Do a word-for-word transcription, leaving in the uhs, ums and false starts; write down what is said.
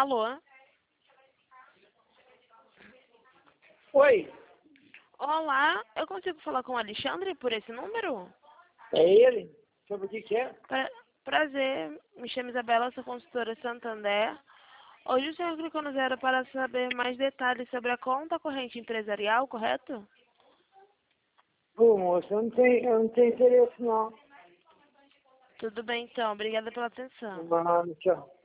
Alô? Oi, Olá, eu consigo falar com o Alexandre por esse número? é ele? Sobre o que que é? Pra- prazer, me chamo Isabela, sou consultora Santander. Hoje o senhor clicou no zero para saber mais detalhes sobre a conta corrente empresarial, correto? Pô, moça, eu não tenho, eu não tenho interesse não. Tudo bem então, obrigada pela atenção. Mano, tchau.